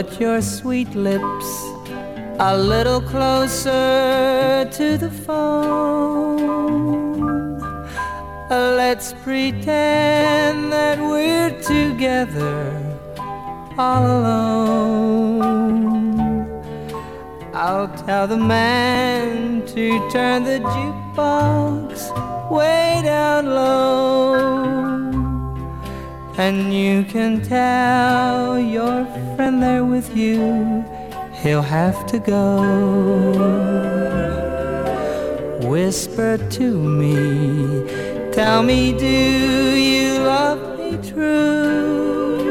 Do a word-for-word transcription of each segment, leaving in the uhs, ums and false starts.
Put your sweet lips a little closer to the phone. Let's pretend that we're together all alone. I'll tell the man to turn the jukebox way down low, and you can tell your friend there with you he'll have to go. Whisper to me, tell me, do you love me true?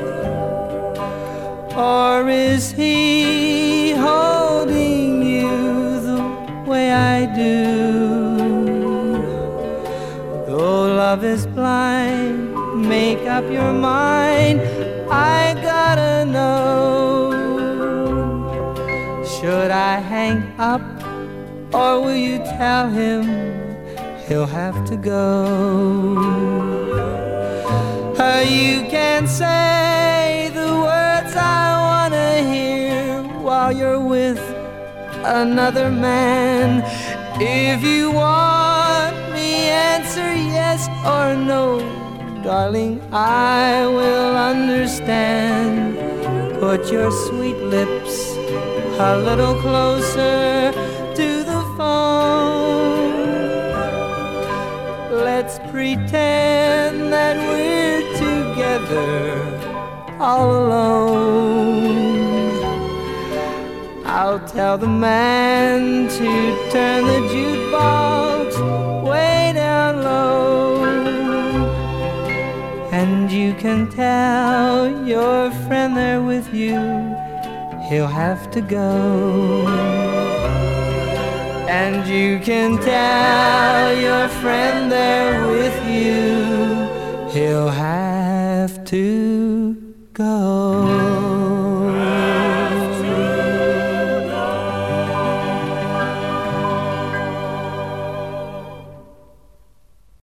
Or is he holding you the way I do? Though love is blind, make up your mind, I gotta know. Should I hang up, or will you tell him he'll have to go? Uh, you can say the words I wanna hear while you're with another man. If you want me, answer yes or no. Darling, I will understand. Put your sweet lips a little closer to the phone. Let's pretend that we're together all alone. I'll tell the man to turn the jukebox way down low, and you can tell your friend there with you he'll have to go. And you can tell your friend there with you he'll have to go.